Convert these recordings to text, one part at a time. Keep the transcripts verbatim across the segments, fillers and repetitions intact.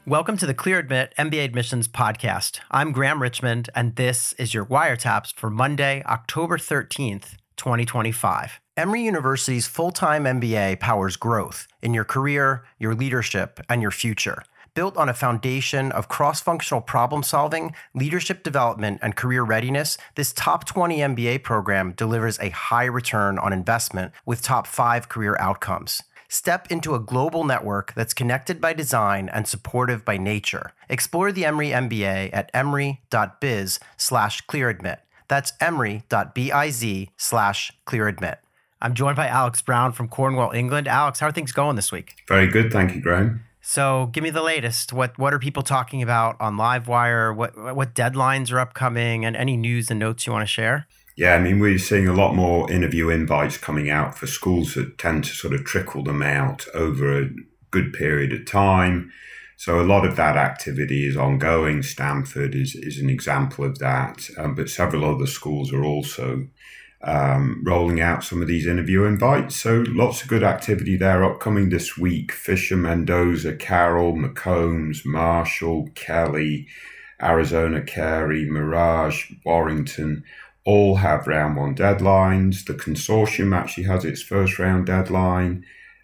Welcome to the ClearAdmit M B A Admissions Podcast. I'm Graham Richmond, and this is your Wiretaps for Monday, October thirteenth, twenty twenty-five. Emory University's full-time M B A powers growth in your career, your leadership, and your future. Built on a foundation of cross-functional problem-solving, leadership development, and career readiness, this top twenty M B A program delivers a high return on investment with top five career outcomes. Step into a global network that's connected by design and supportive by nature. Explore the Emory M B A at emory.biz slash clearadmit. That's emory.biz slash clearadmit. I'm joined by Alex Brown from Cornwall, England. Alex, how are things going this week? Very good. Thank you, Graham. So give me the latest. What what are people talking about on Livewire? What, what deadlines are upcoming, and any news and notes you want to share? Yeah, I mean, we're seeing a lot more interview invites coming out for schools that tend to sort of trickle them out over a good period of time. So a lot of that activity is ongoing. Stanford is, is an example of that. Um, but several other schools are also um, rolling out some of these interview invites. So lots of good activity there upcoming this week. Fisher, Mendoza, Carroll, McCombs, Marshall, Kelly, Arizona, Carey, Mirage, Warrington, all have round one deadlines. The consortium actually has its first round deadline.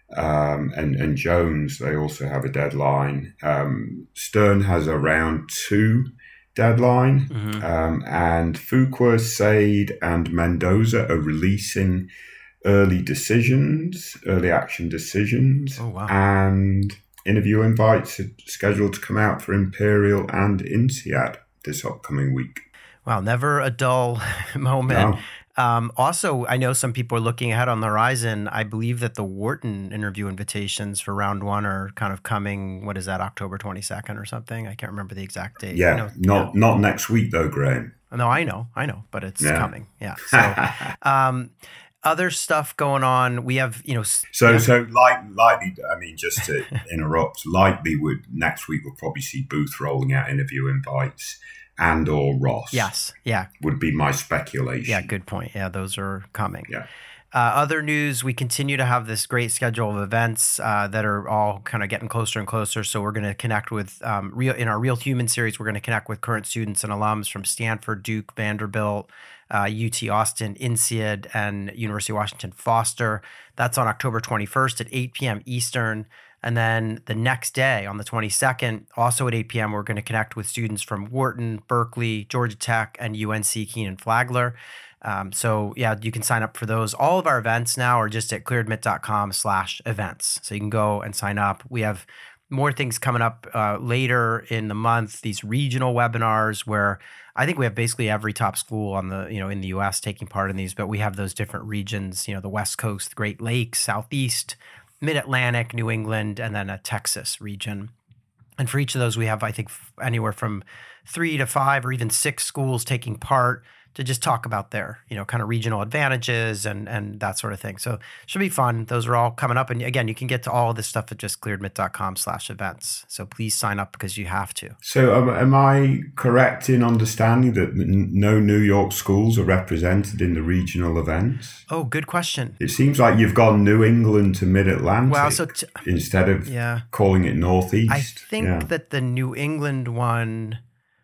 Um, and, and Jones, they also have a deadline. Um, Stern has a round two deadline. Mm-hmm. Um, and Fuqua, Sade, and Mendoza are releasing early decisions, early action decisions. Oh, wow. And interview invites are scheduled to come out for Imperial and INSEAD this upcoming week. Wow, never a dull moment. No. Um, also, I know some people are looking ahead on the horizon. I believe that the Wharton interview invitations for round one are kind of coming, what is that, October twenty-second or something? I can't remember the exact date. Yeah, I know, not yeah. not next week though, Graham. No, I know, I know, but it's yeah. coming. Yeah. So, um, other stuff going on. We have, you know. So, yeah. so like, likely, I mean, just to interrupt, likely would next week we'll probably see Booth rolling out interview invites. And or Ross. Yes. Yeah. Would be my speculation. Yeah. Good point. Yeah. Those are coming. Yeah. Uh, other news, we continue to have this great schedule of events uh, that are all kind of getting closer and closer. So we're going to connect with, um, real in our Real Human series, we're going to connect with current students and alums from Stanford, Duke, Vanderbilt, uh, U T Austin, INSEAD, and University of Washington Foster. That's on October twenty-first at eight p.m. Eastern. And then the next day, on the twenty-second, also at eight p.m., we're going to connect with students from Wharton, Berkeley, Georgia Tech, and U N C Kenan-Flagler. Um, so yeah, you can sign up for those. All of our events now are just at clearadmit.com slash events. So you can go and sign up. We have more things coming up uh, later in the month, these regional webinars where I think we have basically every top school on the, you know, in the U S taking part in these, but we have those different regions, you know, the West Coast, the Great Lakes, Southeast, Mid-Atlantic, New England, and then a Texas region. And for each of those, we have, I think, anywhere from three to five or even six schools taking part to just talk about their, you know, kind of regional advantages and and that sort of thing. So it should be fun. Those are all coming up. And again, you can get to all of this stuff at just clearadmit.com slash events. So please sign up because you have to. So um, am I correct in understanding that n- no New York schools are represented in the regional events? Oh, good question. It seems like you've gone New England to Mid-Atlantic well, so t- instead of yeah. calling it Northeast. I think yeah. that the New England one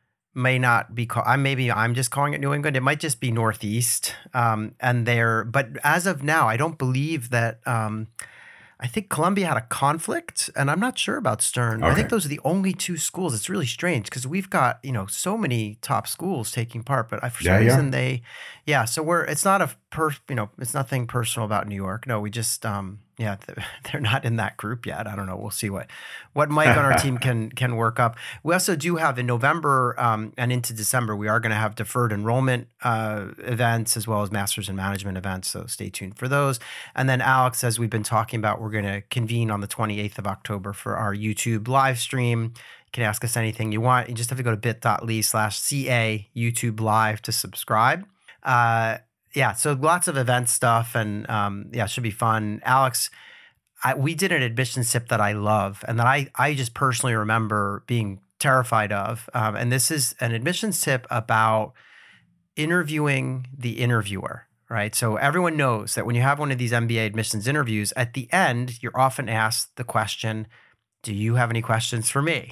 may not be called, I maybe I'm just calling it New England. It might just be Northeast. Um, and there, but as of now, I don't believe that, um, I think Columbia had a conflict, and I'm not sure about Stern. Okay. I think those are the only two schools. It's really strange because we've got, you know, so many top schools taking part, but I, for some yeah, reason yeah. they, yeah. So we're, it's not a per, you know, it's nothing personal about New York. No, we just, um, yeah, they're not in that group yet. I don't know. We'll see what, what Mike on our team can can work up. We also do have in November um, and into December, we are going to have deferred enrollment uh, events as well as Masters in Management events. So stay tuned for those. And then Alex, as we've been talking about, we're going to convene on the twenty-eighth of October for our YouTube live stream. You can ask us anything you want. You just have to go to bit.ly slash CA YouTube live to subscribe. Uh, Yeah, so lots of event stuff, and um, yeah, it should be fun. Alex, I, we did an admissions tip that I love, and that I, I just personally remember being terrified of. Um, and this is an admissions tip about interviewing the interviewer, right? So everyone knows that when you have one of these M B A admissions interviews, at the end, you're often asked the question, do you have any questions for me?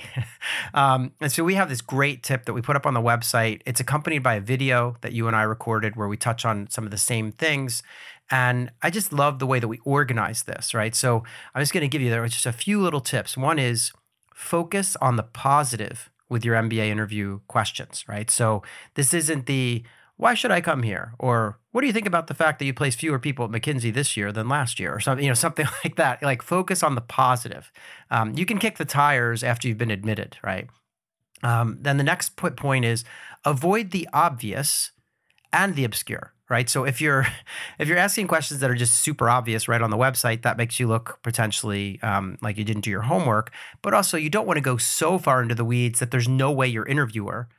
um, and so we have this great tip that we put up on the website. It's accompanied by a video that you and I recorded where we touch on some of the same things. And I just love the way that we organize this, right? So I'm just going to give you there just a few little tips. One is focus on the positive with your M B A interview questions, right? So this isn't the, why should I come here? Or what do you think about the fact that you placed fewer people at McKinsey this year than last year? Or something, you know, something like that. Like focus on the positive. Um, you can kick the tires after you've been admitted, right? Um, then the next point is avoid the obvious and the obscure, right? So if you're if you're asking questions that are just super obvious right on the website, that makes you look potentially um, like you didn't do your homework. But also you don't want to go so far into the weeds that there's no way your interviewer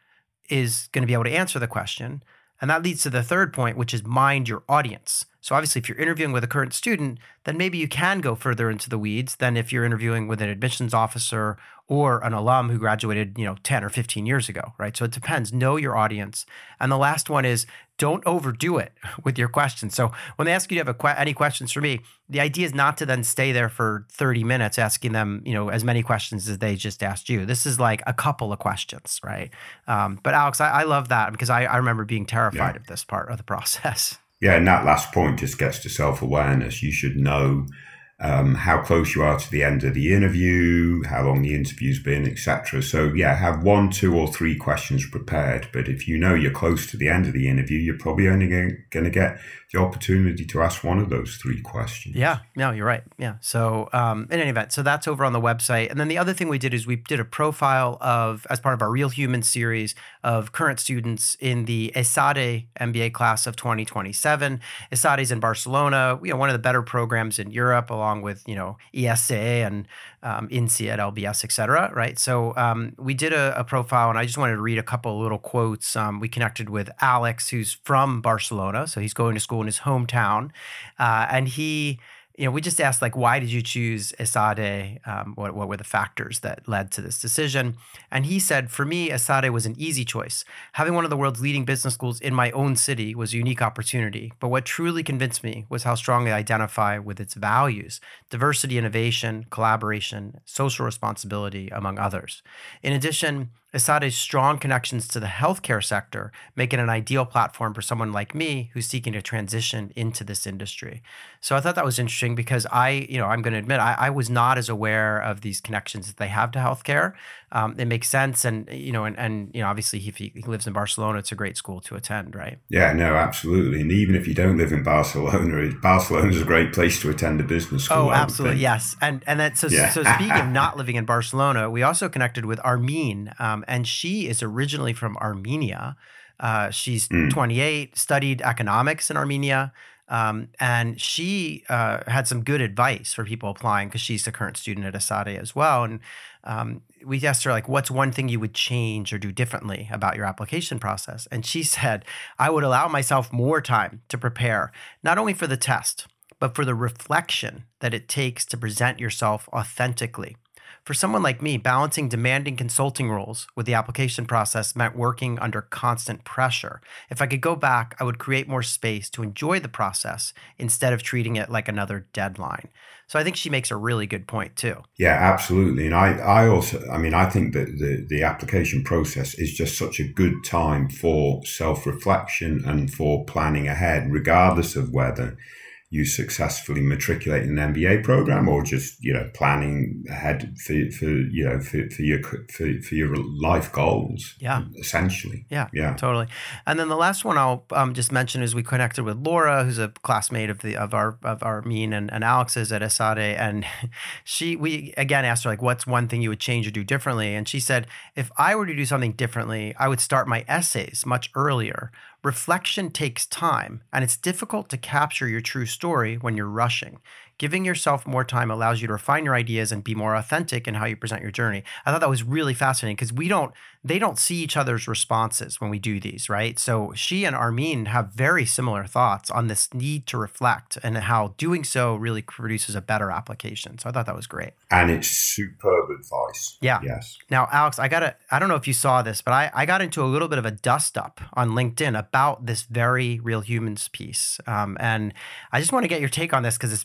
is going to be able to answer the question. And that leads to the third point, which is mind your audience. So obviously, if you're interviewing with a current student, then maybe you can go further into the weeds than if you're interviewing with an admissions officer or an alum who graduated, you know, ten or fifteen years ago, right? So it depends. Know your audience. And the last one is don't overdo it with your questions. So when they ask you to have a que- any questions for me, the idea is not to then stay there for thirty minutes asking them, you know, as many questions as they just asked you. This is like a couple of questions, right? Um, but Alex, I, I love that because I, I remember being terrified Yeah. of this part of the process. Yeah, and that last point just gets to self-awareness. You should know um, how close you are to the end of the interview, how long the interview's been, et cetera. So yeah, have one, two, or three questions prepared. But if you know you're close to the end of the interview, you're probably only going to get the opportunity to ask one of those three questions. Yeah, no, you're right. Yeah. So um, in any event, so that's over on the website. And then the other thing we did is we did a profile of, as part of our Real Humans series, of current students in the ESADE M B A class of twenty twenty-seven. ESADE is in Barcelona, you know, one of the better programs in Europe, along with, you know, E S A and um, INSEAD, L B S, et cetera, right? So um, we did a, a profile, and I just wanted to read a couple of little quotes. Um, we connected with Alex, who's from Barcelona, so he's going to school in his hometown, uh, and he, you know, we just asked, like, why did you choose ESADE? Um, what, what were the factors that led to this decision? And he said, for me, ESADE was an easy choice. Having one of the world's leading business schools in my own city was a unique opportunity. But what truly convinced me was how strongly I identify with its values: diversity, innovation, collaboration, social responsibility, among others. In addition, ESADE's strong connections to the healthcare sector make it an ideal platform for someone like me who's seeking to transition into this industry. So I thought that was interesting because I, you know, I'm going to admit I, I was not as aware of these connections that they have to healthcare. Um, it makes sense, and you know, and and you know, obviously, if he, he lives in Barcelona, it's a great school to attend, right? Yeah, no, absolutely. And even if you don't live in Barcelona, Barcelona is a great place to attend a business school. Oh, absolutely, yes. And and that so yeah. so speaking of not living in Barcelona, we also connected with Armin, um, and she is originally from Armenia. Uh, she's mm. twenty-eight, studied economics in Armenia. Um, and she uh, had some good advice for people applying because she's a current student at ESADE as well. And um, we asked her, like, what's one thing you would change or do differently about your application process? And she said, I would allow myself more time to prepare, not only for the test, but for the reflection that it takes to present yourself authentically. For someone like me, balancing demanding consulting roles with the application process meant working under constant pressure. If I could go back, I would create more space to enjoy the process instead of treating it like another deadline. So I think she makes a really good point too. Yeah, absolutely. And I, I also, I mean, I think that the, the application process is just such a good time for self-reflection and for planning ahead, regardless of whether you successfully matriculate in an M B A program or just, you know, planning ahead for, for you know, for, for your for, for your life goals. Yeah. Essentially. Yeah. Yeah. Totally. And then the last one I'll um, just mention is we connected with Laura, who's a classmate of the of our of our mean and, and Alex's at ESADE. And she we again asked her, like, what's one thing you would change or do differently? And she said, if I were to do something differently, I would start my essays much earlier. Reflection takes time, and it's difficult to capture your true story when you're rushing. Giving yourself more time allows you to refine your ideas and be more authentic in how you present your journey. I thought that was really fascinating because we don't, they don't see each other's responses when we do these, right? So she and Armin have very similar thoughts on this need to reflect and how doing so really produces a better application. So I thought that was great. And it's superb advice. Yeah. Yes. Now, Alex, I got to, I don't know if you saw this, but I, I got into a little bit of a dust up on LinkedIn about this very Real Humans piece. Um, and I just want to get your take on this because it's been really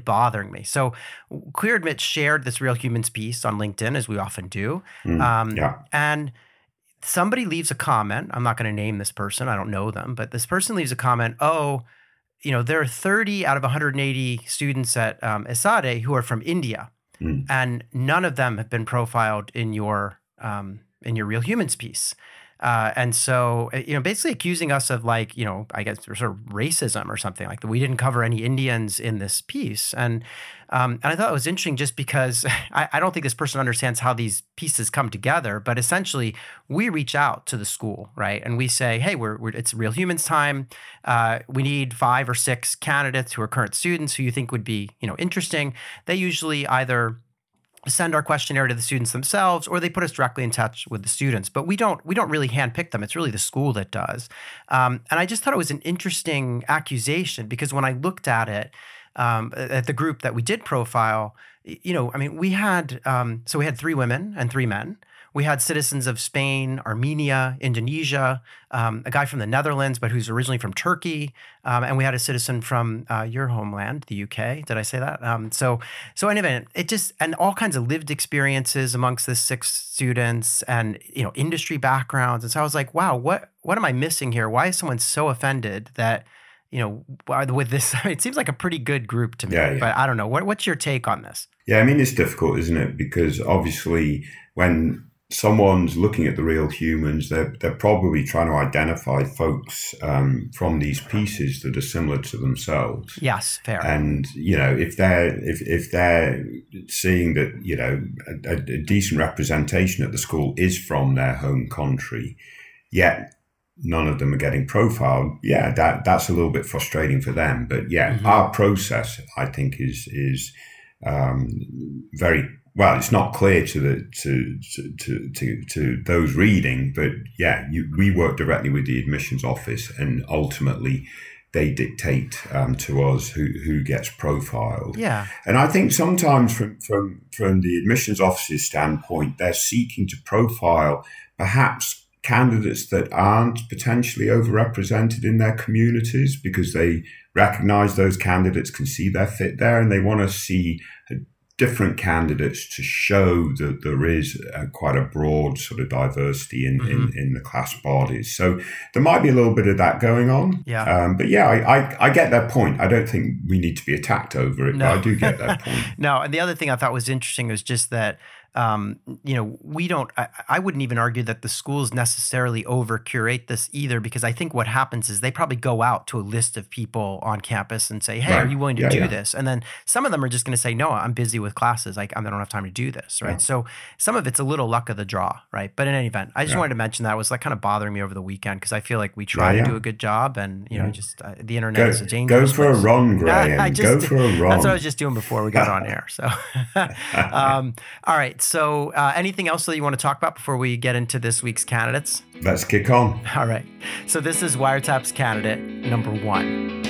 bothering me. So Queer Admits shared this Real Humans piece on LinkedIn, as we often do. Mm, um, yeah. And somebody leaves a comment. I'm not going to name this person. I don't know them, but this person leaves a comment. Oh, you know, there are thirty out of one hundred eighty students at um, ESADE who are from India, Mm. and none of them have been profiled in your um, in your Real Humans piece. Uh, and so, uh, you know, basically accusing us of like, you know, I guess sort of racism or something like that. We didn't cover any Indians in this piece. And um, and I thought it was interesting just because I, I don't think this person understands how these pieces come together. But essentially, we reach out to the school, right? And we say, hey, we're, we're it's Real Humans time. Uh, we need five or six candidates who are current students who you think would be, you know, interesting. They usually either send our questionnaire to the students themselves, or they put us directly in touch with the students. But we don't we don't really handpick them. It's really the school that does. Um, and I just thought it was an interesting accusation because when I looked at it, um, at the group that we did profile, you know, I mean, we had um, so we had three women and three men. We had citizens of Spain, Armenia, Indonesia, um, a guy from the Netherlands, but who's originally from Turkey, um, and we had a citizen from uh, your homeland, the U K. Did I say that? Um, so, so anyway, it just and all kinds of lived experiences amongst the six students, and you know, industry backgrounds. And so I was like, wow, what what am I missing here? Why is someone so offended that you know with this? It seems like a pretty good group to me, Yeah, yeah. but I don't know. What what's your take on this? Yeah, I mean, it's difficult, isn't it? Because obviously when someone's looking at the Real Humans, they're, they're probably trying to identify folks um, from these pieces that are similar to themselves. Yes, fair. And, you know, if they're, if, if they're seeing that, you know, a, a decent representation at the school is from their home country, yet none of them are getting profiled, yeah, that, that's a little bit frustrating for them. But yeah, mm-hmm. our process, I think, is, is um, very Well, it's not clear to the to to to to those reading, but yeah, you, we work directly with the admissions office, and ultimately, they dictate um, to us who, who gets profiled. Yeah, and I think sometimes from from from the admissions office's standpoint, they're seeking to profile perhaps candidates that aren't potentially overrepresented in their communities because they recognise those candidates can see their fit there, and they want to see a different candidates to show that there is uh, quite a broad sort of diversity in, mm-hmm. in, in the class bodies. So there might be a little bit of that going on. Yeah. Um, but yeah, I, I, I get that point. I don't think we need to be attacked over it, no. but I do get that point. No, and the other thing I thought was interesting was just that Um, you know, we don't, I, I wouldn't even argue that the schools necessarily over curate this either, because I think what happens is they probably go out to a list of people on campus and say, hey, right. are you willing to yeah, do yeah. this? And then some of them are just going to say, no, I'm busy with classes. Like, I don't have time to do this. Right. Yeah. So some of it's a little luck of the draw. Right. But in any event, I just yeah. wanted to mention that. It was like kind of bothering me over the weekend because I feel like we try yeah, yeah. to do a good job, and, you know, yeah. just uh, the internet go, is a dangerous Go for place. a run, Graham. I, I just, go for a run. That's what I was just doing before we got on air. So, um, all right. So, uh, anything else that you want to talk about before we get into this week's candidates? Let's kick on. All right. So this is Wiretap's candidate number one.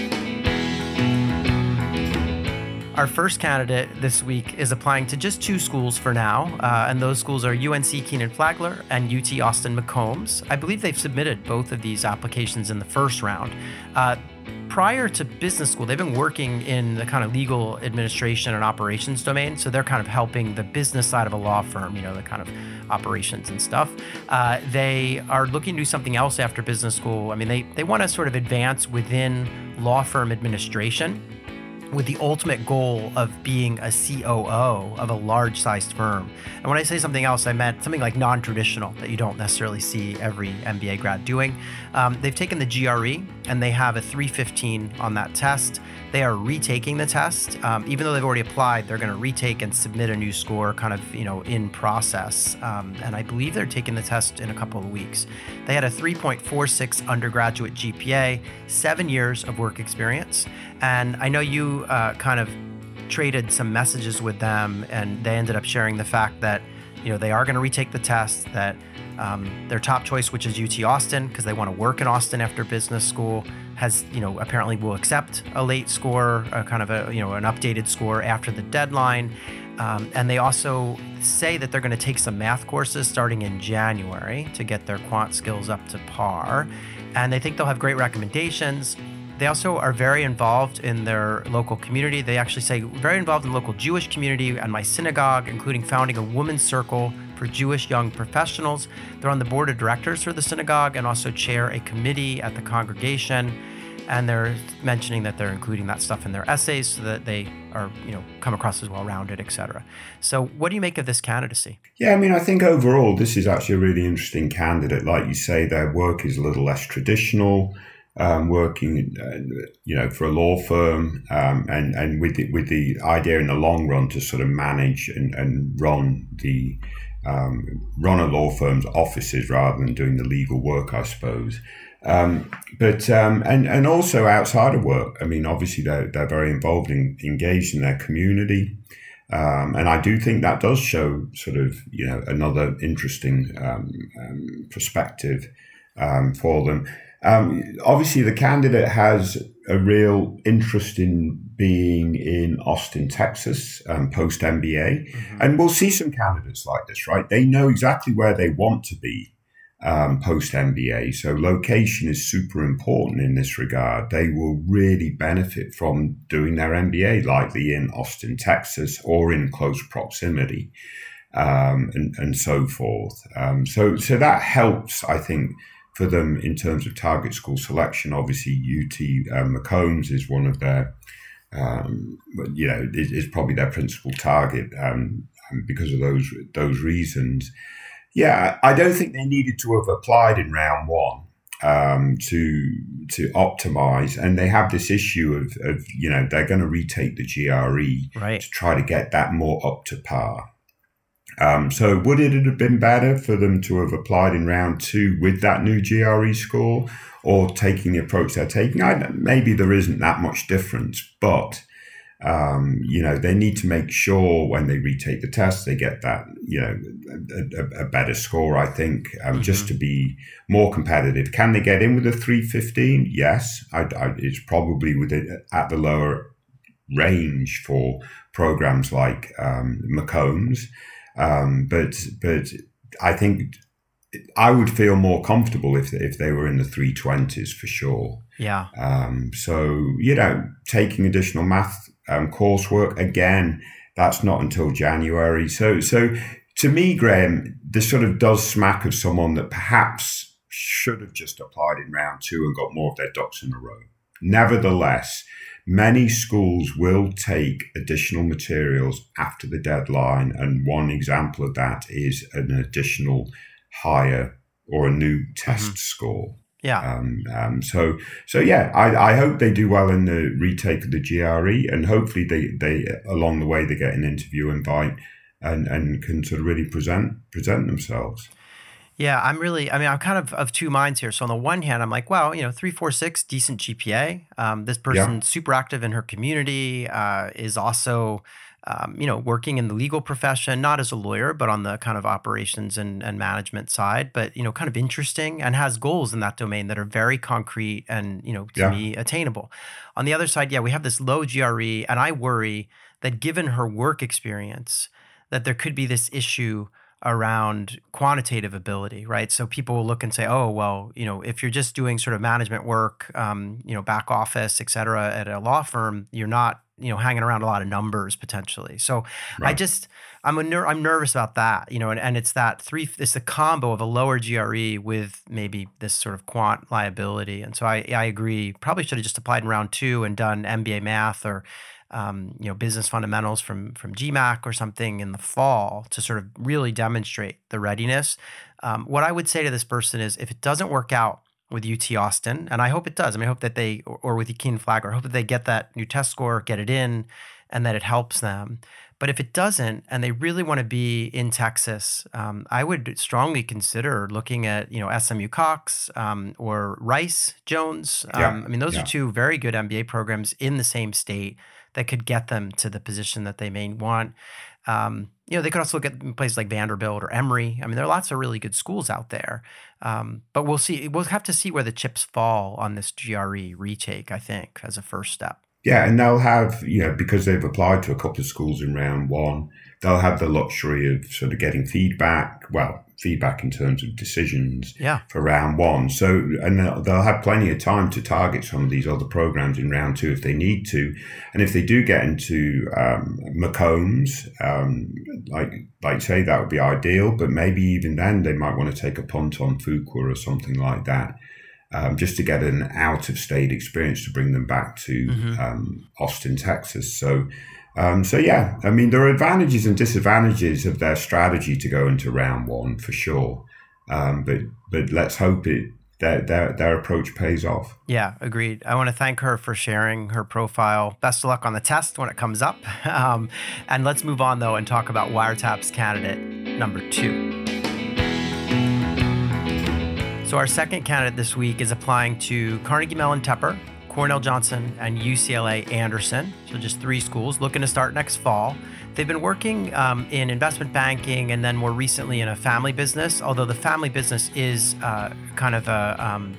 Our first candidate this week is applying to just two schools for now, uh, and those schools are U N C Kenan-Flagler and U T Austin McCombs. I believe they've submitted both of these applications in the first round. Uh, Prior to business school, they've been working in the kind of legal administration and operations domain. So they're kind of helping the business side of a law firm, you know, the kind of operations and stuff. Uh, they are looking to do something else after business school. I mean, they, they want to sort of advance within law firm administration, with the ultimate goal of being a C O O of a large-sized firm. And when I say something else, I meant something like non-traditional that you don't necessarily see every M B A grad doing. Um, they've taken the G R E, and they have a three fifteen on that test. They are retaking the test. Um, even though they've already applied, they're going to retake and submit a new score kind of, you know, in process. Um, and I believe they're taking the test in a couple of weeks. They had a three point four six undergraduate G P A, seven years of work experience. And I know you uh, kind of traded some messages with them, and they ended up sharing the fact that, you know, they are going to retake the test, that um, their top choice, which is U T Austin, because they want to work in Austin after business school, has, you know, apparently will accept a late score, a kind of a, you know, an updated score after the deadline. Um, and they also say that they're going to take some math courses starting in January to get their quant skills up to par. And they think they'll have great recommendations. They also are very involved in their local community. They actually say very involved in the local Jewish community and my synagogue, including founding a women's circle for Jewish young professionals. They're on the board of directors for the synagogue and also chair a committee at the congregation. And they're mentioning that they're including that stuff in their essays so that they are, you know, come across as well-rounded, et cetera. So what do you make of this candidacy? Yeah, I mean, I think overall, this is actually a really interesting candidate. Like you say, their work is a little less traditional, um, working, uh, you know, for a law firm, um, and, and with the, with the idea in the long run to sort of manage and, and run the um, run a law firm's offices rather than doing the legal work, I suppose. Um, but um, and and also outside of work, I mean, obviously they're they're very involved in engaged in their community, um, and I do think that does show sort of you know another interesting um, um, perspective um, for them. Um, obviously, the candidate has a real interest in being in Austin, Texas, um, post M B A, mm-hmm. and we'll see some candidates like this, right? They know exactly where they want to be. Um, post M B A. So location is super important in this regard. They will really benefit from doing their M B A likely in Austin, Texas, or in close proximity, um, and, and so forth. Um, so, so that helps, I think, for them in terms of target school selection. Obviously, U T uh, McCombs is one of their, um, you know, is, is probably their principal target um, because of those those reasons. Yeah, I don't think they needed to have applied in round one um, to to optimize, and they have this issue of, of you know they're going to retake the G R E right. to try to get that more up to par. Um, so would it have been better for them to have applied in round two with that new G R E score, or taking the approach they're taking? I, maybe there isn't that much difference, but. Um, you know, they need to make sure when they retake the test, they get that, you know, a, a, a better score, I think, um, mm-hmm. just to be more competitive. Can they get in with a three fifteen? Yes. I, I, it's probably with it at the lower range for programs like um, McCombs. Um, but, but I think I would feel more comfortable if, if they were in the three twenties for sure. Yeah. Um, so, you know, taking additional math Um, coursework, again, that's not until January. So, so to me, Graham, this sort of does smack of someone that perhaps should have just applied in round two and got more of their ducks in a row. Nevertheless, many schools will take additional materials after the deadline, and one example of that is an additional higher or a new test mm-hmm. score. Yeah. Um, um, so, so yeah, I, I hope they do well in the retake of the G R E, and hopefully they, they along the way they get an interview invite and, and can sort of really present present themselves. Yeah, I'm really, I mean, I'm kind of of two minds here. So on the one hand, I'm like, well, you know, three four six, decent G P A. Um, this person's yeah. super active in her community, uh, is also. Um, you know, working in the legal profession, not as a lawyer, but on the kind of operations and, and management side, but, you know, kind of interesting and has goals in that domain that are very concrete and, you know, to yeah. me, attainable. On the other side, yeah, we have this low G R E, and I worry that given her work experience, that there could be this issue around quantitative ability, right? So people will look and say, oh, well, you know, if you're just doing sort of management work, um, you know, back office, et cetera, at a law firm, you're not, you know, hanging around a lot of numbers potentially. So right. I just, I'm a ner- I'm nervous about that, you know, and, and it's that three, it's the combo of a lower G R E with maybe this sort of quant liability. And so I, I agree, probably should have just applied in round two and done M B A math or, um, you know, business fundamentals from, from G MAC or something in the fall to sort of really demonstrate the readiness. Um, what I would say to this person is if it doesn't work out with U T Austin, and I hope it does. I mean, I hope that they, or, or with Keenan Flagler, I hope that they get that new test score, get it in, and that it helps them. But if it doesn't, and they really want to be in Texas, um, I would strongly consider looking at, you know, S M U Cox um, or Rice Jones. Um, yeah. I mean, those yeah. are two very good M B A programs in the same state that could get them to the position that they may want. Um, you know, they could also look at places like Vanderbilt or Emory. I mean, there are lots of really good schools out there. Um, but we'll see. We'll have to see where the chips fall on this G R E retake, I think, as a first step. Yeah, and they'll have, you know, because they've applied to a couple of schools in round one, they'll have the luxury of sort of getting feedback, well, feedback in terms of decisions Yeah. for round one. So, and they'll, they'll have plenty of time to target some of these other programs in round two if they need to. And if they do get into um, Macombs, um, like, like say, that would be ideal, but maybe even then they might want to take a punt on Fuqua or something like that. Um, just to get an out-of-state experience to bring them back to mm-hmm. um, Austin, Texas. So, um, so yeah, I mean, there are advantages and disadvantages of their strategy to go into round one for sure. Um, but but let's hope it their, their their approach pays off. Yeah, agreed. I want to thank her for sharing her profile. Best of luck on the test when it comes up. Um, and let's move on though and talk about Wiretap's candidate number two. So our second candidate this week is applying to Carnegie Mellon Tepper, Cornell Johnson, and U C L A Anderson. So just three schools looking to start next fall. They've been working um, in investment banking and then more recently in a family business, although the family business is uh, kind of a um,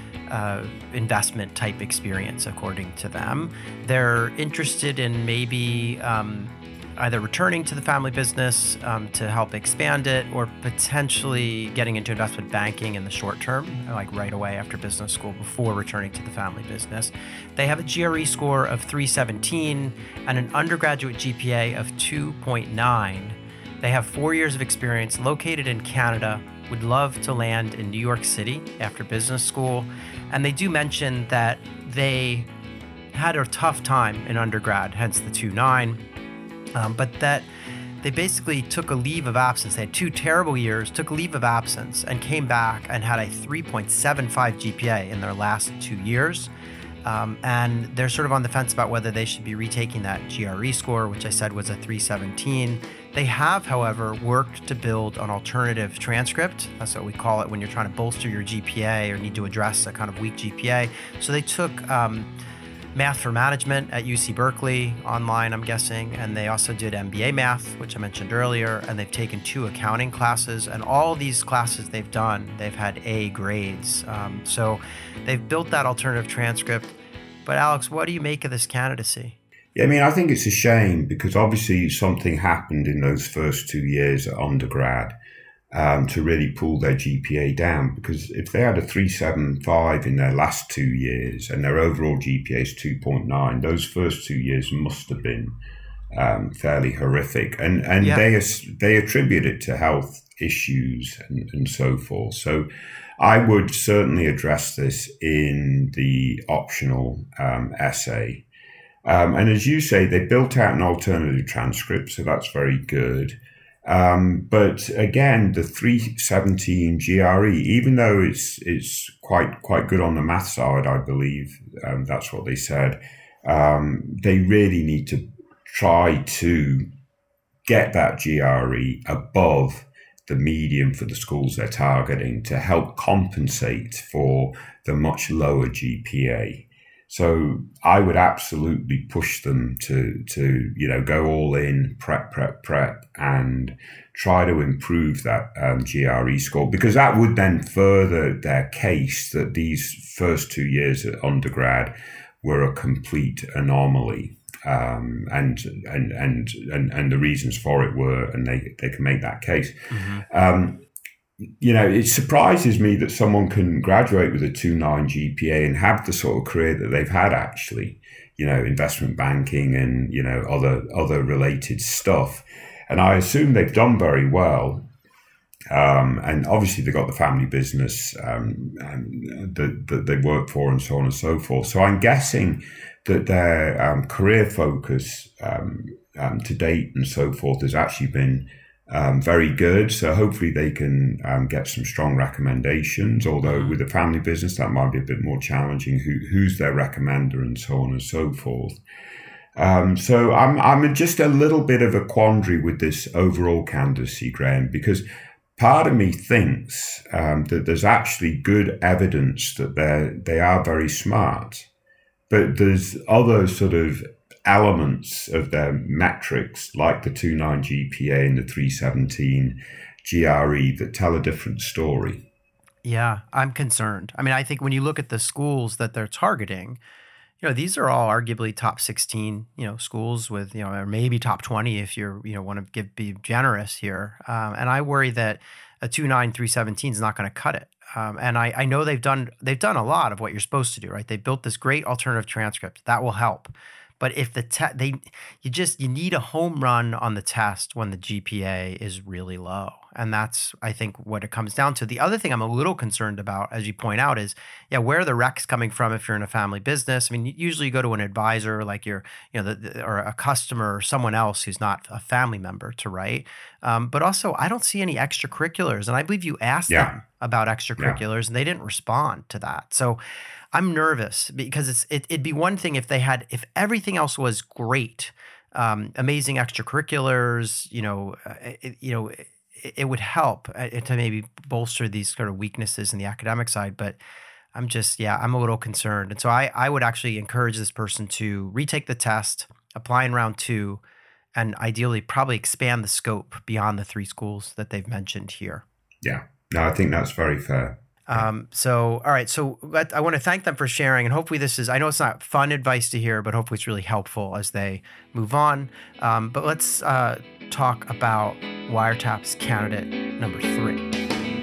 uh, investment type experience, according to them. They're interested in maybe um, either returning to the family business um, to help expand it or potentially getting into investment banking in the short term, like right away after business school before returning to the family business. They have a G R E score of three seventeen and an undergraduate G P A of two point nine. They have four years of experience, located in Canada, would love to land in New York City after business school. And they do mention that they had a tough time in undergrad, hence the two point nine. Um, but that they basically took a leave of absence. They had two terrible years, took a leave of absence, and came back and had a three point seven five G P A in their last two years. Um, and they're sort of on the fence about whether they should be retaking that G R E score, which I said was a three seventeen. They have, however, worked to build an alternative transcript. That's what we call it when you're trying to bolster your G P A or need to address a kind of weak G P A. So they took um, Math for Management at U C Berkeley online, I'm guessing, and they also did M B A Math, which I mentioned earlier, and they've taken two accounting classes, and all these classes they've done, they've had A grades. Um, so they've built that alternative transcript. But Alex, what do you make of this candidacy? Yeah, I mean, I think it's a shame because obviously something happened in those first two years at undergrad Um, to really pull their G P A down, because if they had a three seventy-five in their last two years and their overall G P A is two point nine, those first two years must have been um, fairly horrific. And and yeah. they they attribute it to health issues and, and so forth. So I would certainly address this in the optional um, essay. Um, and as you say, they built out an alternative transcript, so that's very good. Um, but again, the three seventeen G R E, even though it's it's quite quite good on the math side, I believe um, that's what they said. Um, they really need to try to get that G R E above the median for the schools they're targeting to help compensate for the much lower G P A. So I would absolutely push them to, to you know, go all in, prep, prep, prep, and try to improve that um, G R E score, because that would then further their case that these first two years at undergrad were a complete anomaly. Um, and, and, and, and, and the reasons for it were, and they, they can make that case. Mm-hmm. Um, You know, it surprises me that someone can graduate with a two point nine G P A and have the sort of career that they've had, actually, you know, investment banking and, you know, other other related stuff. And I assume they've done very well. Um, and obviously they've got the family business um, that, that they work for and so on and so forth. So I'm guessing that their um, career focus um, um, to date and so forth has actually been Um, very good. So hopefully they can um, get some strong recommendations, although with a family business, that might be a bit more challenging. Who, who's their recommender and so on and so forth. Um, so I'm, I'm just a little bit of a quandary with this overall candidacy, Graham, because part of me thinks um, that there's actually good evidence that they're, they are very smart, but there's other sort of elements of their metrics, like the two point nine G P A and the three seventeen G R E, that tell a different story. Yeah, I'm concerned. I mean, I think when you look at the schools that they're targeting, You know, these are all arguably top sixteen, you know, schools with, you know, or maybe top twenty if you're, you know, want to give be generous here. Um, and I worry that a two nine three seventeen is not going to cut it. Um, and I, I know they've done they've done a lot of what you're supposed to do, right? They built this great alternative transcript that will help. But if the te- they you just you need a home run on the test when the G P A is really low. And that's, I think, what it comes down to. The other thing I'm a little concerned about, as you point out, is yeah, where are the recs coming from if you're in a family business? I mean, usually you go to an advisor like you're, you know, the, the, or a customer or someone else who's not a family member to write. Um, but also, I don't see any extracurriculars, and I believe you asked Yeah. them about extracurriculars, and they didn't respond to that. So I'm nervous because it's it, it'd be one thing if they had if everything else was great, um, amazing extracurriculars, you know, uh, it, you know. It, it would help uh, to maybe bolster these sort of weaknesses in the academic side. But I'm just, yeah, I'm a little concerned. And so I, I would actually encourage this person to retake the test, apply in round two, and ideally probably expand the scope beyond the three schools that they've mentioned here. Yeah, no, I think that's very fair. Um, so, all right. So let, I want to thank them for sharing, and hopefully this is, I know it's not fun advice to hear, but hopefully it's really helpful as they move on. Um, but let's uh, talk about Wiretap's candidate number three.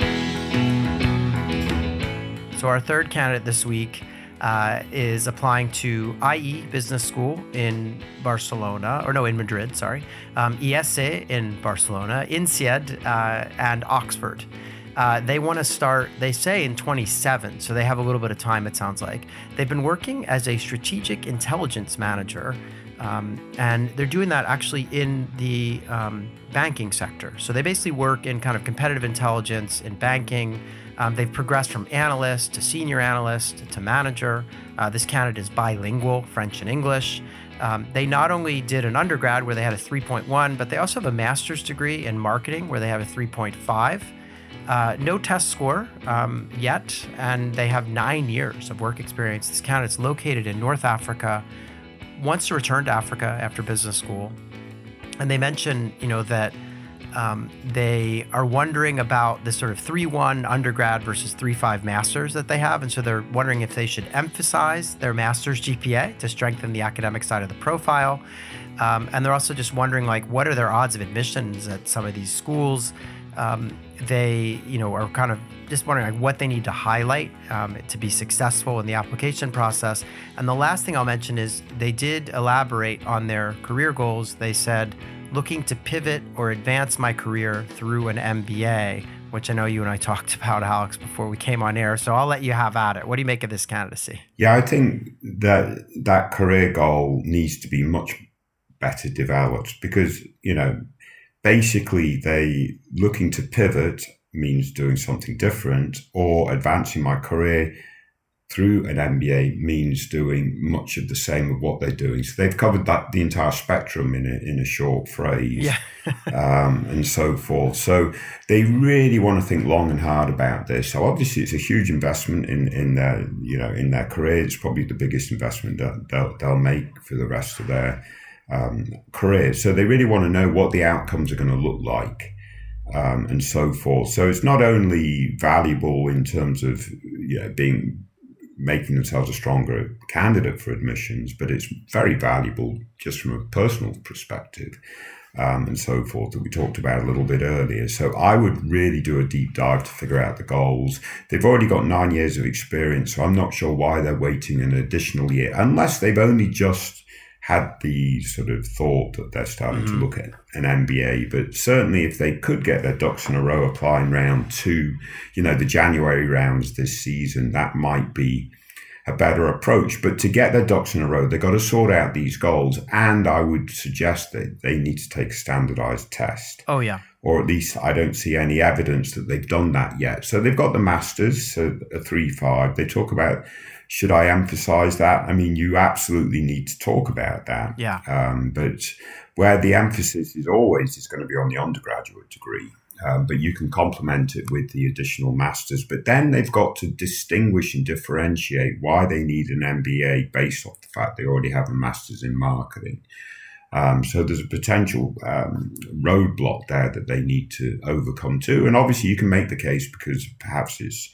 So our third candidate this week uh, is applying to I E Business School in Barcelona, or no, in Madrid, sorry, um, I E S E in Barcelona, INSEAD, uh, and Oxford. Uh, they want to start, they say, in twenty-seven, so they have a little bit of time, it sounds like. They've been working as a strategic intelligence manager, um, and they're doing that actually in the um, banking sector. So they basically work in kind of competitive intelligence in banking. Um, they've progressed from analyst to senior analyst to manager. Uh, this candidate is bilingual, French and English. Um, they not only did an undergrad where they had a three point one, but they also have a master's degree in marketing where they have a three point five. Uh, no test score um, yet, and they have nine years of work experience. This candidate's located in North Africa, wants to return to Africa after business school. And they mention, you know, that um, they are wondering about this sort of three one undergrad versus three five masters that they have. And so they're wondering if they should emphasize their master's G P A to strengthen the academic side of the profile. Um, and they're also just wondering, like, what are their odds of admissions at some of these schools? Um, they, you know, are kind of just wondering like what they need to highlight um, to be successful in the application process. And the last thing I'll mention is they did elaborate on their career goals. They said, looking to pivot or advance my career through an M B A, which I know you and I talked about, Alex, before we came on air. So I'll let you have at it. What do you make of this candidacy? Yeah, I think that that career goal needs to be much better developed because, you know, basically, they looking to pivot means doing something different, or advancing my career through an M B A means doing much of the same of what they're doing. So they've covered that the entire spectrum in a in a short phrase, yeah. um, and so forth. So they really want to think long and hard about this. So obviously, it's a huge investment in in their you know in their career. It's probably the biggest investment that they'll they'll make for the rest of their Um, career. So they really want to know what the outcomes are going to look like, um, and so forth. So it's not only valuable in terms of you know, being making themselves a stronger candidate for admissions, but it's very valuable just from a personal perspective, um, and so forth that we talked about a little bit earlier. So I would really do a deep dive to figure out the goals. They've already got nine years of experience, so I'm not sure why they're waiting an additional year, unless they've only just had the sort of thought that they're starting mm-hmm. to look at an M B A. But certainly if they could get their ducks in a row applying round two, you know, the January rounds this season, that might be a better approach. But to get their ducks in a row, they've got to sort out these goals. And I would suggest that they need to take a standardized test. Oh, yeah. Or at least I don't see any evidence that they've done that yet. So they've got the masters, so a three five. They talk about, should I emphasize that? I mean, you absolutely need to talk about that. Yeah. Um, but where the emphasis is always is going to be on the undergraduate degree. Um, but you can complement it with the additional masters. But then they've got to distinguish and differentiate why they need an M B A based off the fact they already have a master's in marketing. Um, so there's a potential um, roadblock there that they need to overcome too. And obviously you can make the case because perhaps it's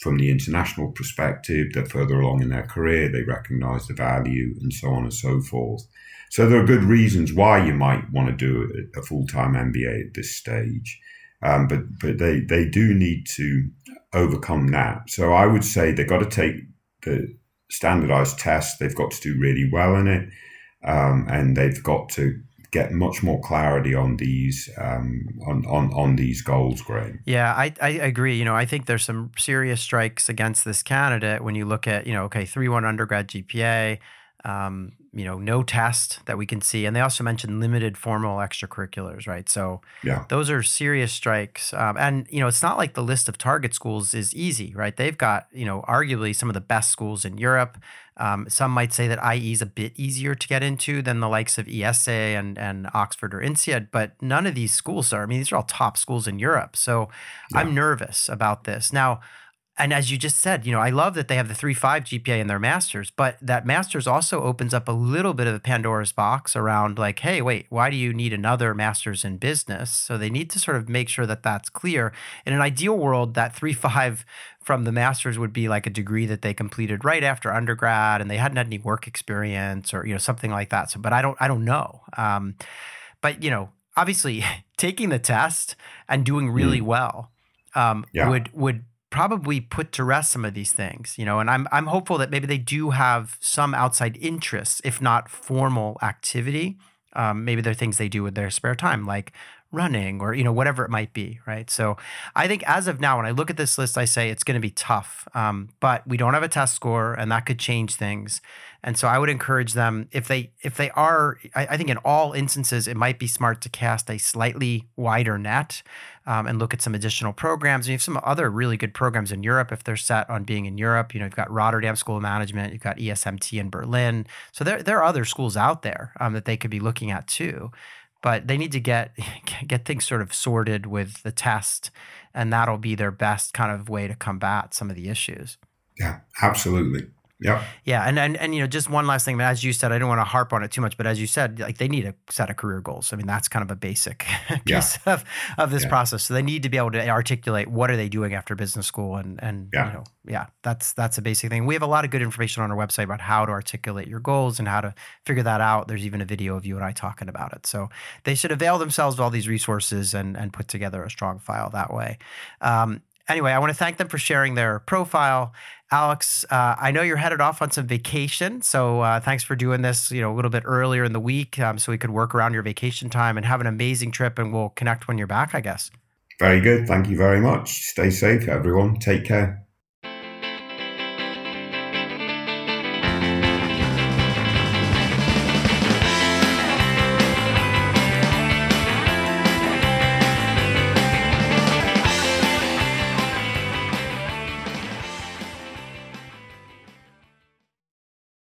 from the international perspective, they're further along in their career, they recognize the value, and so on and so forth. So there are good reasons why you might want to do a full-time M B A at this stage. Um, but but they, they do need to overcome that. So I would say they've got to take the standardized test. They've got to do really well in it. Um, and they've got to get much more clarity on these um, on, on, on these goals, Graham. Yeah, I, I agree. You know, I think there's some serious strikes against this candidate when you look at, you know, okay, three point one undergrad G P A, um, you know, no test that we can see. And they also mentioned limited formal extracurriculars, right? So yeah. those are serious strikes. Um, and, you know, it's not like the list of target schools is easy, right? They've got, you know, arguably some of the best schools in Europe. Um, some might say that I E is a bit easier to get into than the likes of E S A and, and Oxford or INSEAD, but none of these schools are. I mean, these are all top schools in Europe. So yeah. I'm nervous about this. Now, and as you just said, you know, I love that they have the three point five G P A in their master's, but that master's also opens up a little bit of a Pandora's box around like, hey, wait, why do you need another master's in business? So they need to sort of make sure that that's clear. In an ideal world, that three point five from the master's would be like a degree that they completed right after undergrad and they hadn't had any work experience or, you know, something like that. So, but I don't, I don't know. Um, but, you know, obviously taking the test and doing really mm. well um, yeah. would, would, probably put to rest some of these things, you know, and I'm I'm hopeful that maybe they do have some outside interests, if not formal activity. Um, maybe they're things they do with their spare time, like running or, you know, whatever it might be, right? So I think as of now, when I look at this list, I say it's going to be tough, um, but we don't have a test score and that could change things. And so I would encourage them, if they if they are, I, I think in all instances, it might be smart to cast a slightly wider net um, and look at some additional programs. And you have some other really good programs in Europe if they're set on being in Europe. You know, you've got Rotterdam School of Management, you've got E S M T in Berlin. So there, there are other schools out there um, that they could be looking at too. But they need to get get things sort of sorted with the test, and that'll be their best kind of way to combat some of the issues. Yeah, absolutely. Yeah. Yeah. And, and, and, you know, just one last thing, as you said, I don't want to harp on it too much, but as you said, like they need a set of career goals. I mean, that's kind of a basic piece yeah. of, of this yeah. process. So they need to be able to articulate what are they doing after business school. And, and yeah. you know, yeah, that's, that's a basic thing. We have a lot of good information on our website about how to articulate your goals and how to figure that out. There's even a video of you and I talking about it. So they should avail themselves of all these resources and, and put together a strong file that way. Um, anyway, I want to thank them for sharing their profile. Alex, uh, I know you're headed off on some vacation, so uh, thanks for doing this, you know, a little bit earlier in the week, um, so we could work around your vacation time and have an amazing trip. And we'll connect when you're back, I guess. Very good. Thank you very much. Stay safe, everyone. Take care.